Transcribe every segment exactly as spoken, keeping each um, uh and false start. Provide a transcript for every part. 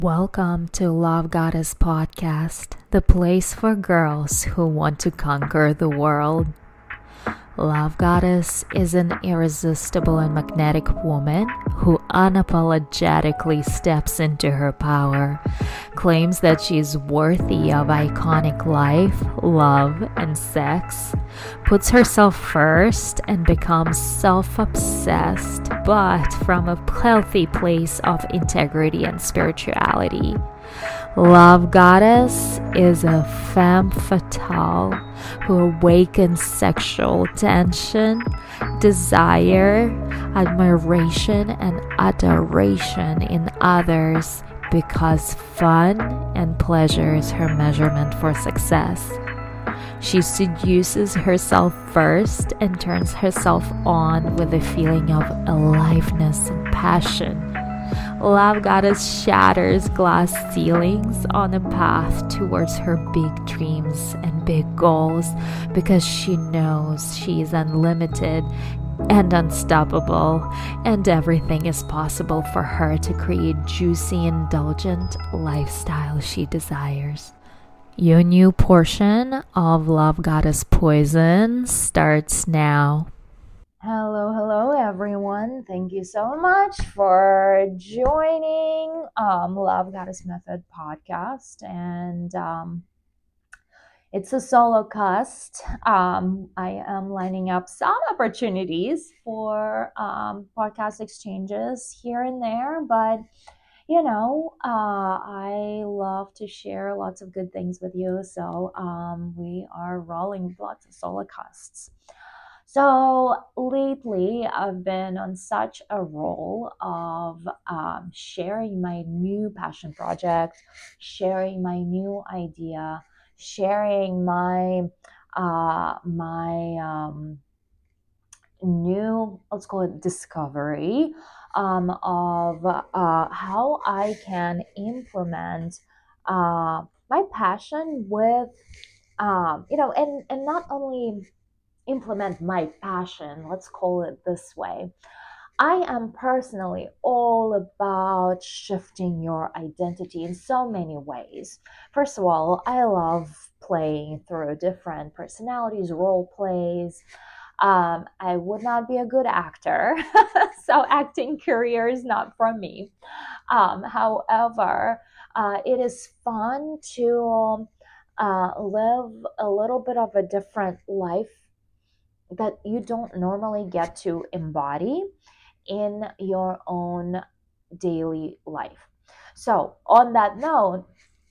Welcome to Love Goddess Podcast, the place for girls who want to conquer the world. Love Goddess is an irresistible and magnetic woman who unapologetically steps into her power, claims that she is worthy of iconic life, love, and sex, puts herself first, and becomes self-obsessed, but from a healthy place of integrity and spirituality. Love Goddess is a femme fatale who awakens sexual tension, desire, admiration, and adoration in others because fun and pleasure is her measurement for success. She seduces herself first and turns herself on with a feeling of aliveness and passion. Love Goddess shatters glass ceilings on a path towards her big dreams and big goals because she knows she is unlimited and unstoppable, and everything is possible for her to create juicy, indulgent lifestyle she desires. Your new portion of Love Goddess Poison starts now. Hello, hello, everyone. Thank you so much for joining um, Love Goddess Method podcast. And um, it's a solo cast. Um, I am lining up some opportunities for um, podcast exchanges here and there, but you know, uh, I love to share lots of good things with you. So um, we are rolling with lots of solo casts. So lately, I've been on such a roll of um, sharing my new passion project, sharing my new idea, sharing my uh, my um, new, let's call it discovery um, of uh, how I can implement uh, my passion with, um, you know, and and not only implement my passion, let's call it this way. I am personally all about shifting your identity in so many ways. First of all, I love playing through different personalities, role plays. Um, I would not be a good actor, so acting career is not for me. Um, however, uh, it is fun to uh, live a little bit of a different life that you don't normally get to embody in your own daily life. So on that note,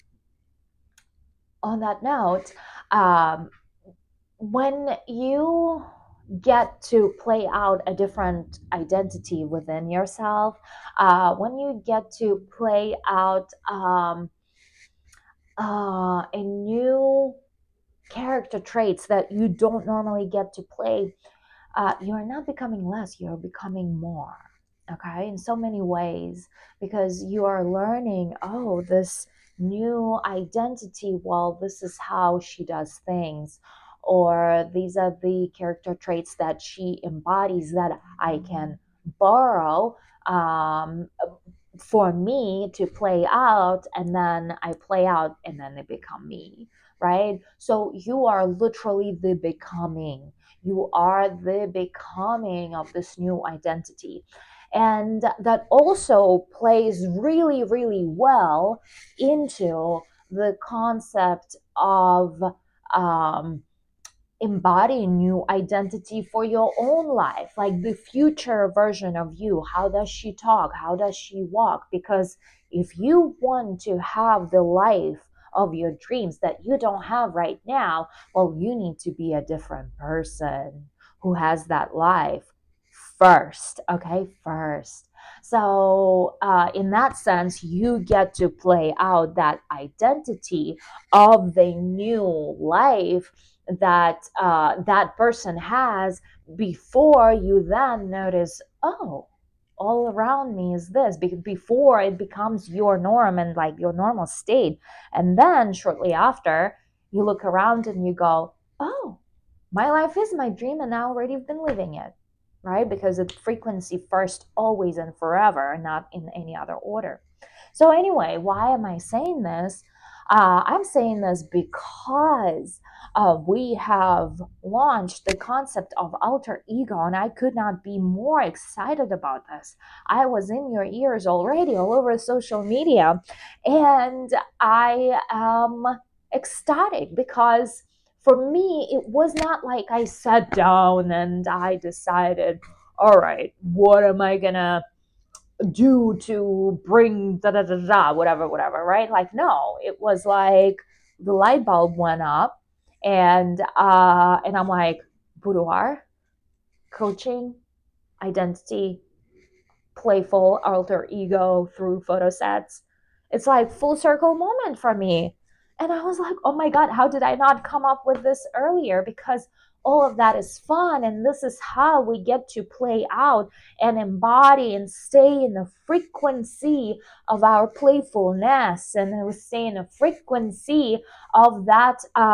on that note, um, when you get to play out a different identity within yourself, uh, when you get to play out um, uh, a new character traits that you don't normally get to play, uh, you're not becoming less, you're becoming more. Okay, in so many ways, because you are learning, oh, this new identity, well, this is how she does things, or these are the character traits that she embodies that I can borrow um, for me to play out, and then I play out and then they become me, right? So you are literally the becoming. You are the becoming of this new identity. And that also plays really, really well into the concept of um, embodying new identity for your own life, like the future version of you. How does she talk? How does she walk? Because if you want to have the life of your dreams that you don't have right now, well, you need to be a different person who has that life first. Okay, first. So uh, in that sense, you get to play out that identity of the new life that uh, that person has before you then notice, oh, all around me is this, before it becomes your norm and like your normal state. And then shortly after, you look around and you go, oh, my life is my dream and I already have been living it, right? Because it's frequency first, always and forever, not in any other order. So anyway, why am I saying this? Uh, I'm saying this because uh, we have launched the concept of alter ego, and I could not be more excited about this. I was in your ears already all over social media, and I am ecstatic because for me, it was not like I sat down and I decided, all right, what am I gonna do to bring da da da da whatever whatever, right? Like, no, it was like the light bulb went up, and uh and I'm like, boudoir, coaching, identity, playful alter ego through photo sets. It's like full circle moment for me. And I was like, oh my God, how did I not come up with this earlier? Because all of that is fun. And this is how we get to play out and embody and stay in the frequency of our playfulness. And stay in the frequency of that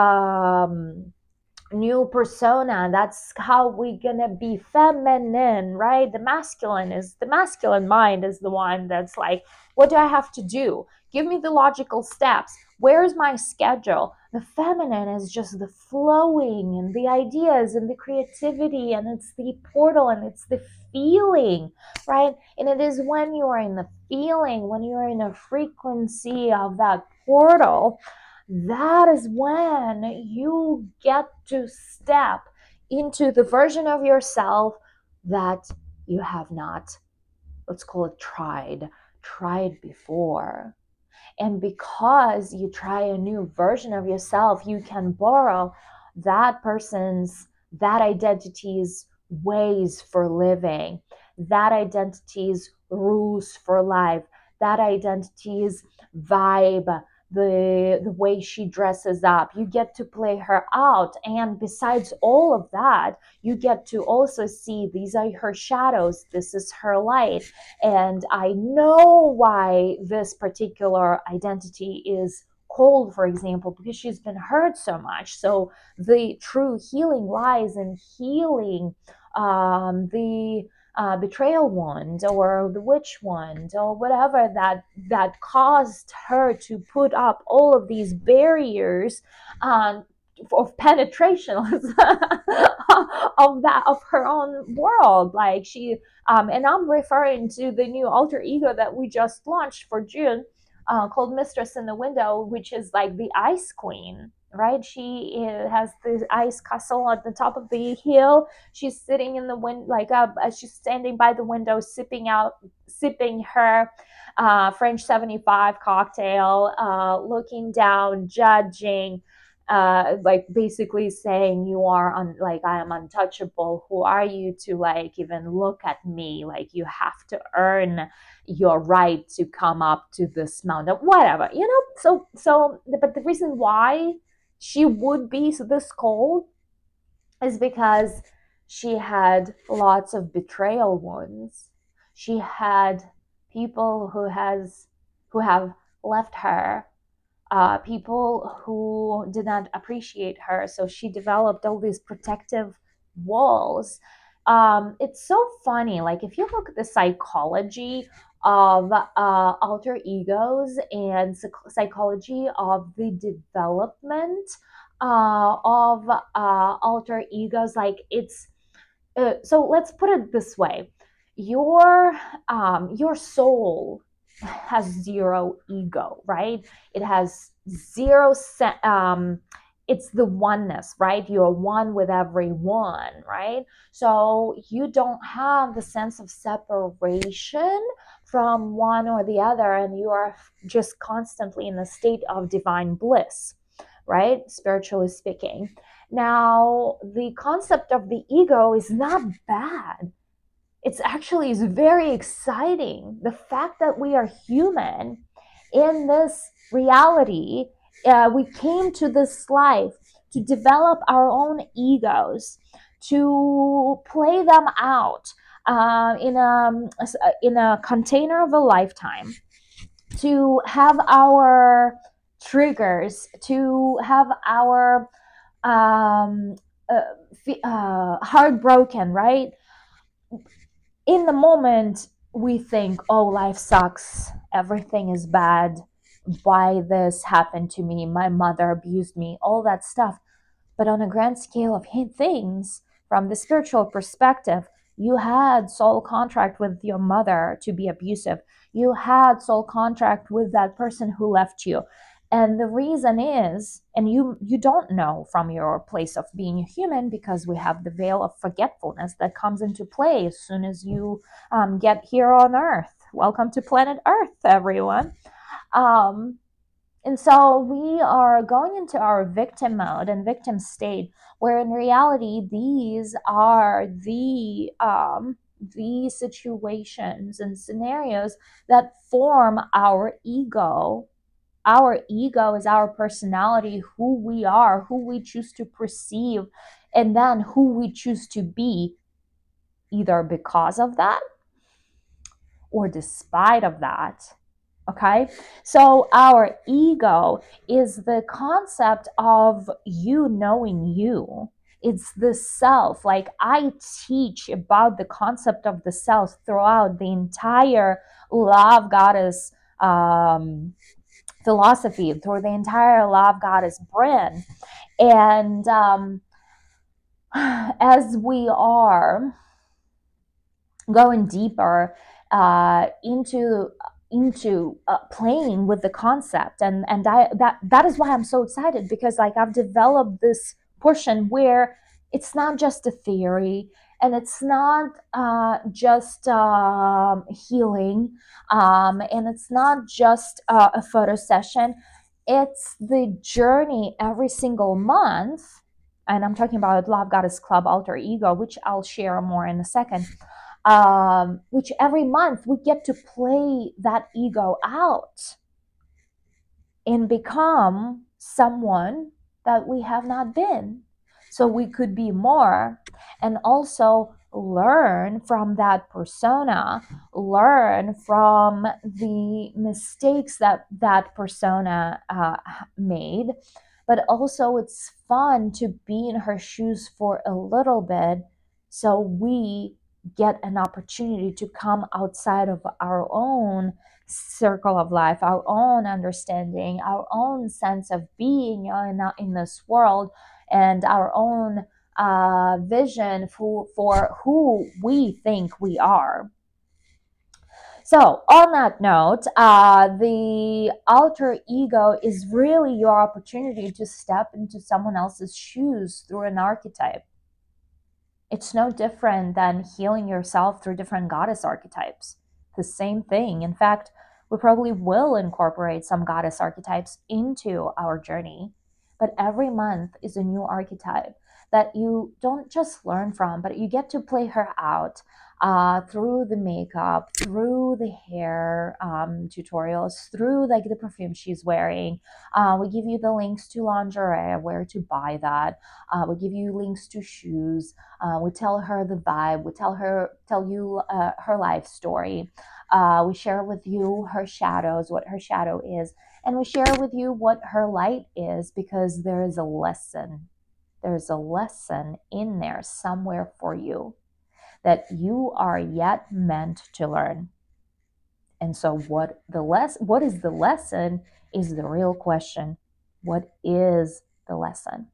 um, new persona. That's how we're gonna be feminine, right? The masculine is the masculine mind is the one that's like, what do I have to do? Give me the logical steps. Where's my schedule? The feminine is just the flowing and the ideas and the creativity, and it's the portal and it's the feeling, right? And it is when you are in the feeling, when you are in a frequency of that portal, that is when you get to step into the version of yourself that you have not, let's call it, tried, tried before. And because you try a new version of yourself, you can borrow that person's, that identity's ways for living, that identity's rules for life, that identity's vibe, the the way she dresses up. You get to play her out, and besides all of that, you get to also see these are her shadows, this is her light, and I know why this particular identity is cold, for example, because she's been hurt so much. So the true healing lies in healing um, the uh, betrayal wound or the witch wound or whatever that that caused her to put up all of these barriers um, of penetration of that of her own world. Like she um, and I'm referring to the new alter ego that we just launched for June, uh, called Mistress in the Window, which is like the Ice Queen, right? She has the ice castle at the top of the hill. She's sitting in the wind, like uh, she's standing by the window, sipping out, sipping her uh, French seventy-five cocktail, uh, looking down, judging, uh like basically saying, you are un- like, I am untouchable, who are you to like even look at me, like you have to earn your right to come up to this mountain, whatever, you know. So so but the reason why she would be so this cold is because she had lots of betrayal wounds. She had people who has who have left her, uh, people who did not appreciate her. So she developed all these protective walls. Um, it's so funny. Like, if you look at the psychology of uh, alter egos and psychology of the development uh, of uh, alter egos, like it's uh, so let's put it this way: your um, your soul has zero ego, right? It has zero se- um it's the oneness, right? You're one with everyone, right? So you don't have the sense of separation from one or the other, and you are just constantly in a state of divine bliss, right? Spiritually speaking. Now, the concept of the ego is not bad. It's actually is very exciting. The fact that we are human in this reality, uh, we came to this life to develop our own egos, to play them out uh, in a in a container of a lifetime, to have our triggers, to have our um, uh, uh, heart broken, right? In the moment, we think, oh, life sucks, everything is bad, why this happened to me, my mother abused me, all that stuff. But on a grand scale of things, from the spiritual perspective, you had soul contract with your mother to be abusive. You had soul contract with that person who left you. And the reason is, and you you don't know from your place of being a human, because we have the veil of forgetfulness that comes into play as soon as you um, get here on Earth. Welcome to planet Earth, everyone. Um, and so we are going into our victim mode and victim state, where in reality, these are the um, the situations and scenarios that form our ego. Our ego is our personality, who we are, who we choose to perceive, and then who we choose to be, either because of that or despite of that. Okay, so our ego is the concept of you knowing you. It's the self. Like, I teach about the concept of the self throughout the entire Love Goddess um, philosophy, through the entire Love Goddess brand. And um, as we are going deeper uh, into into uh, playing with the concept, and and I, that that is why I'm so excited, because like I've developed this portion where it's not just a theory, and it's not uh, just um, healing, um, and it's not just uh, a photo session. It's the journey every single month, and I'm talking about Love Goddess Club Alter Ego, which I'll share more in a second. Um, which every month we get to play that ego out and become someone that we have not been, so we could be more, and also learn from that persona, learn from the mistakes that that persona uh, made. But also it's fun to be in her shoes for a little bit, so we get an opportunity to come outside of our own circle of life, our own understanding, our own sense of being in, in this world, and our own uh, vision for, for who we think we are. So, on that note, uh, the alter ego is really your opportunity to step into someone else's shoes through an archetype. It's no different than healing yourself through different goddess archetypes. The same thing. In fact, we probably will incorporate some goddess archetypes into our journey. But every month is a new archetype that you don't just learn from, but you get to play her out uh, through the makeup, through the hair um, tutorials, through like the perfume she's wearing. Uh, we give you the links to lingerie, where to buy that. Uh, we give you links to shoes. Uh, we tell her the vibe. We tell her, tell you uh, her life story. Uh, we share with you her shadows, what her shadow is, and we share with you what her light is, because there is a lesson. There's a lesson in there somewhere for you that you are yet meant to learn. And so what the less what is the lesson is the real question. What is the lesson?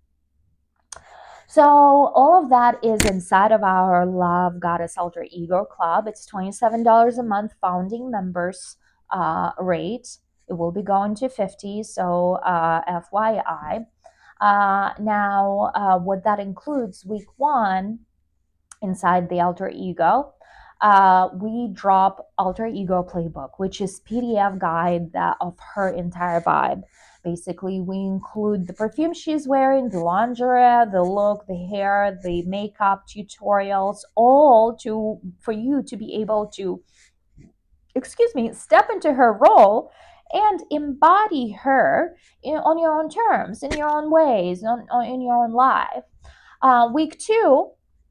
So all of that is inside of our Love Goddess Alter Ego Club. It's twenty-seven dollars a month founding members uh, rate. It will be going to fifty, so uh, F Y I. Uh, now, uh, what that includes, week one, inside the Alter Ego, uh, we drop Alter Ego Playbook, which is P D F guide that, of her entire vibe. Basically, we include the perfume she's wearing, the lingerie, the look, the hair, the makeup tutorials, all to for you to be able to, excuse me, step into her role and embody her in, on your own terms, in your own ways, on, on, in your own life. Uh, week two,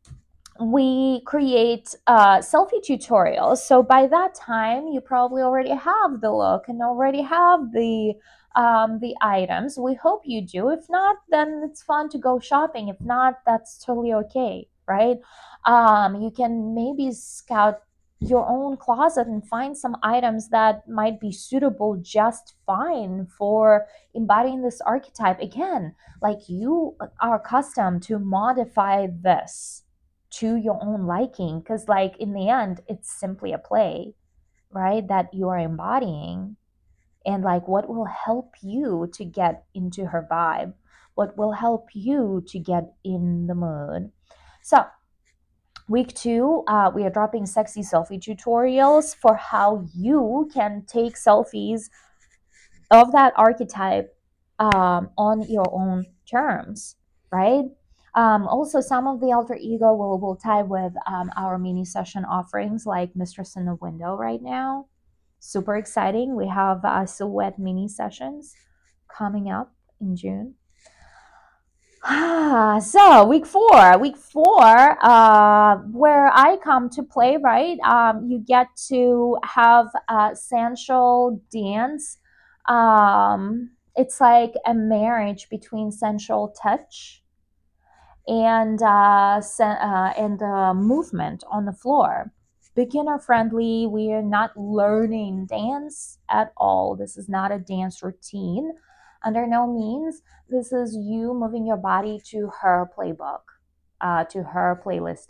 we create uh, selfie tutorials. So by that time, you probably already have the look and already have the um, the items. We hope you do. If not, then it's fun to go shopping. If not, that's totally okay, right? Um, you can maybe scout your own closet and find some items that might be suitable just fine for embodying this archetype. Again, like you are accustomed to modify this to your own liking, because like in the end it's simply a play, right, that you are embodying. And like what will help you to get into her vibe, what will help you to get in the mood. So week two, uh, we are dropping sexy selfie tutorials for how you can take selfies of that archetype um, on your own terms, right? Um, also, some of the alter ego will, will tie with um, our mini session offerings like Mistress in the Window right now. Super exciting. We have uh, silhouette mini sessions coming up in June. So week four, week four, uh, where I come to play, right? Um, you get to have a sensual dance. Um, it's like a marriage between sensual touch and uh, sen- uh, and uh, movement on the floor. Beginner friendly. We are not learning dance at all. This is not a dance routine. Under no means. This is you moving your body to her playbook, uh, to her playlist.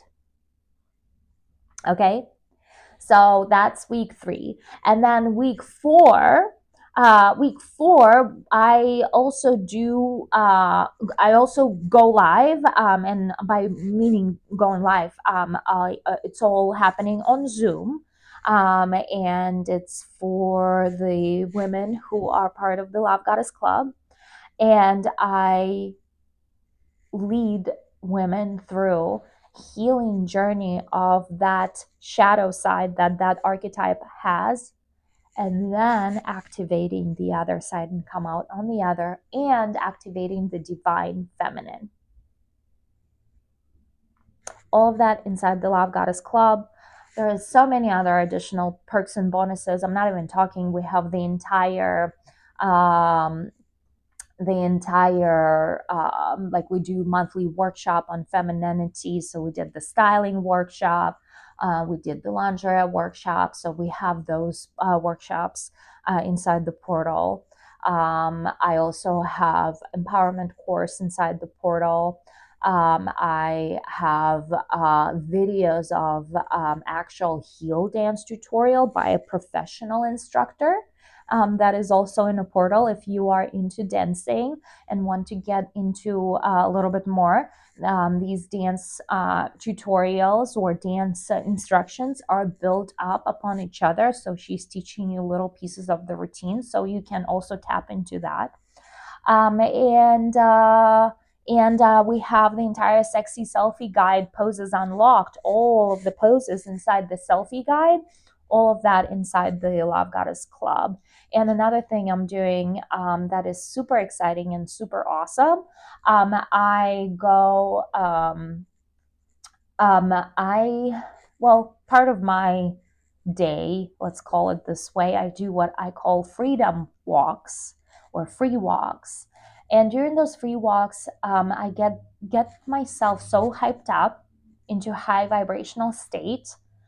Okay? So that's week three. And then week four, uh, week four, I also do, uh, I also go live, um, and by meaning going live, um, uh, it's all happening on Zoom. Um, and it's for the women who are part of the Love Goddess Club. And I lead women through healing journey of that shadow side that that archetype has, and then activating the other side and come out on the other, and activating the divine feminine. All of that inside the Love Goddess Club. There is so many other additional perks and bonuses. I'm not even talking. We have the entire um, the entire um, like we do monthly workshop on femininity. So we did the styling workshop, uh, we did the lingerie workshop. So we have those uh, workshops uh, inside the portal. um, I also have empowerment course inside the portal. um, I have uh, videos of um, actual heel dance tutorial by a professional instructor. Um, that is also in a portal if you are into dancing and want to get into uh, a little bit more. Um, these dance uh, tutorials or dance uh, instructions are built up upon each other. So she's teaching you little pieces of the routine, so you can also tap into that. Um, and uh, and uh, we have the entire sexy selfie guide, poses unlocked, all of the poses inside the selfie guide, all of that inside the Love Goddess Club. And another thing I'm doing um, that is super exciting and super awesome, um, I go, um, um, I, well, part of my day, let's call it this way, I do what I call freedom walks or free walks. And during those free walks, um, I get get myself so hyped up into high vibrational state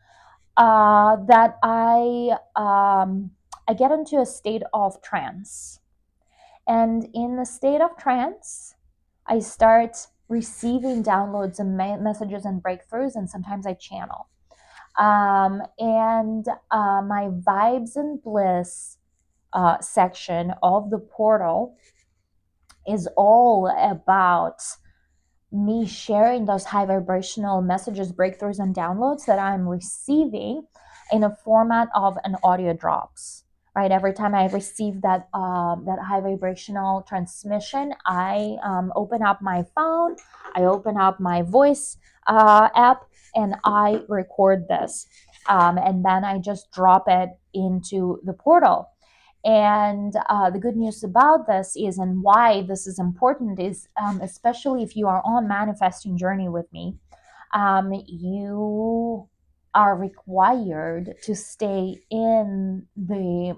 uh, that I um, I get into a state of trance. And in the state of trance, I start receiving downloads and ma- messages and breakthroughs, and sometimes I channel. Um, and uh, my vibes and bliss uh, section of the portal is all about me sharing those high vibrational messages, breakthroughs, and downloads that I'm receiving in a format of an audio drops. Right, every time I receive that um, that high vibrational transmission, I um, open up my phone, I open up my voice uh, app, and I record this, um, and then I just drop it into the portal. And uh, the good news about this is, and why this is important is, um, especially if you are on manifesting journey with me, um, you are required to stay in the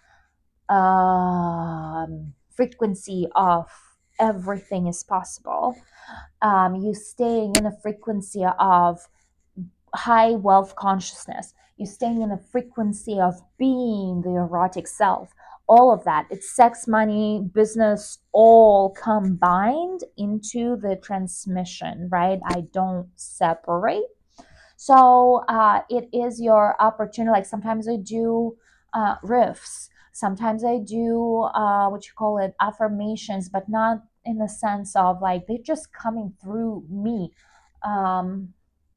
um, frequency of everything is possible. Um, you staying in a frequency of high wealth consciousness. You're staying in a frequency of being the erotic self. All of that. It's sex, money, business, all combined into the transmission, right? I don't separate. So uh, it is your opportunity. Like sometimes I do uh, riffs. Sometimes I do uh, what you call it, affirmations, but not in the sense of like they're just coming through me. Um,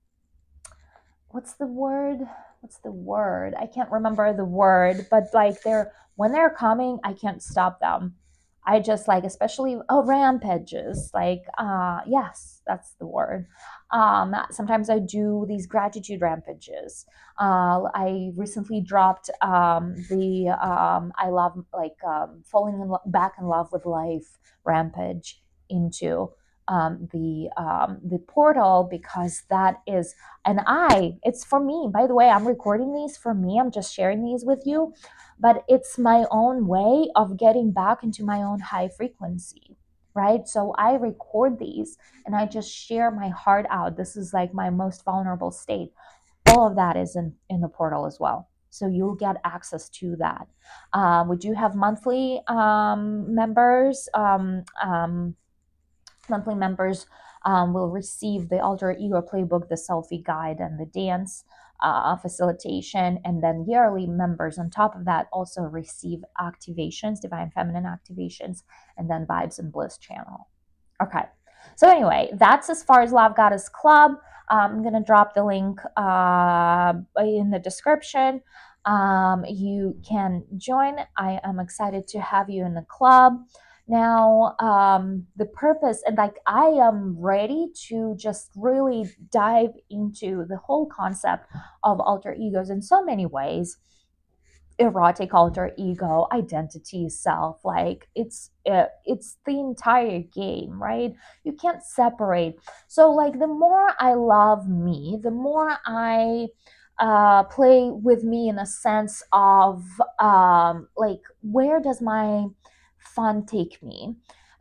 what's the word? What's the word? I can't remember the word, but like they're when they're coming, I can't stop them. I just like, especially oh rampages. Like uh, yes, that's the word. Um, sometimes I do these gratitude rampages. Uh, I recently dropped um, the um, I love like um, falling in lo- back in love with life rampage into um, the um, the portal, because that is, and I it's for me. By the way, I'm recording these for me. I'm just sharing these with you, but it's my own way of getting back into my own high frequency. Right. So I record these and I just share my heart out. This is like my most vulnerable state. All of that is in, in the portal as well. So you'll get access to that. Uh, we do have monthly um, members. Um, um, monthly members um, will receive the Alter Ego Playbook, the Selfie Guide, and the dance uh, facilitation. And then yearly members on top of that also receive activations, Divine Feminine activations, and then Vibes and Bliss channel. Okay. So anyway, that's as far as Love Goddess Club. Um, I'm going to drop the link uh, in the description. Um, you can join. I am excited to have you in the club. Now, um, the purpose, and like I am ready to just really dive into the whole concept of alter egos in so many ways. Erotic alter ego, identity, self, like it's uh, it's the entire game, right? You can't separate. So like the more I love me, the more I uh, play with me in a sense of um, like, where does my fun take me?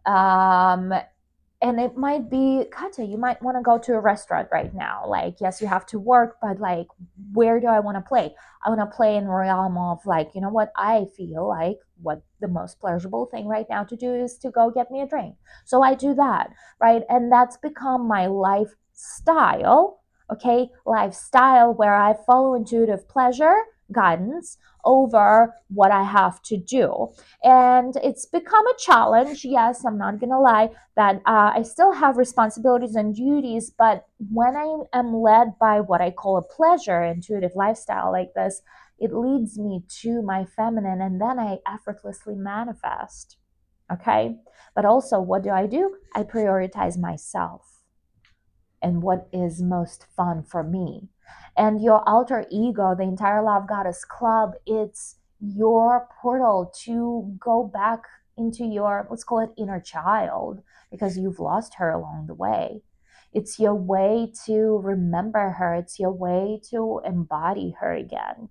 Um, and it might be, Katya, you might want to go to a restaurant right now. Like, yes, you have to work, but like, where do I want to play? I want to play in the realm of like, you know what? I feel like what the most pleasurable thing right now to do is to go get me a drink. So I do that, right? And that's become my lifestyle, okay? Lifestyle where I follow intuitive pleasure guidance over what I have to do. And it's become a challenge. Yes, I'm not going to lie that uh, I still have responsibilities and duties, but when I am led by what I call a pleasure intuitive lifestyle like this, it leads me to my feminine, and then I effortlessly manifest. Okay? But also, what do I do? I prioritize myself and what is most fun for me. And your alter ego, the entire Love Goddess Club, it's your portal to go back into your, let's call it inner child, because you've lost her along the way. It's your way to remember her. It's your way to embody her again.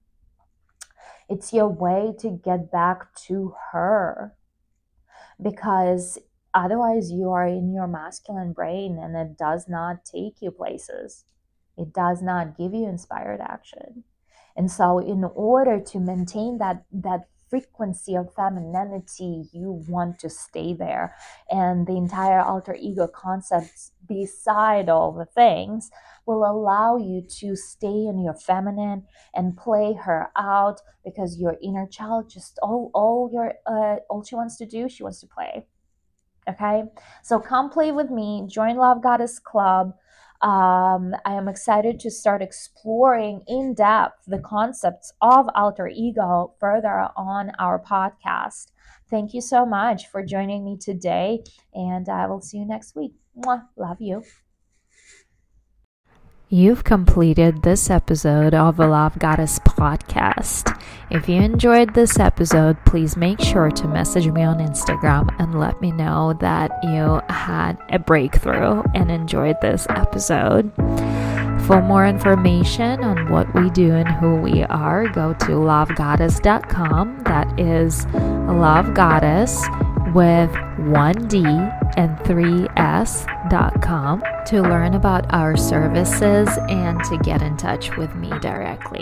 It's your way to get back to her, because otherwise you are in your masculine brain and it does not take you places. It does not give you inspired action. And so in order to maintain that, that frequency of femininity, you want to stay there. And the entire alter ego concepts, beside all the things, will allow you to stay in your feminine and play her out, because your inner child just all all your uh, all she wants to do, she wants to play. Okay, so come play with me. Join Love Goddess Club. Um, I am excited to start exploring in depth the concepts of alter ego further on our podcast. Thank you so much for joining me today, and I will see you next week. Mwah. Love you. You've completed this episode of the Love Goddess podcast. If you enjoyed this episode, please make sure to message me on Instagram and let me know that you had a breakthrough and enjoyed this episode. For more information on what we do and who we are, go to love goddess dot com. That is Love Goddess with one D and three S dot com to learn about our services and to get in touch with me directly.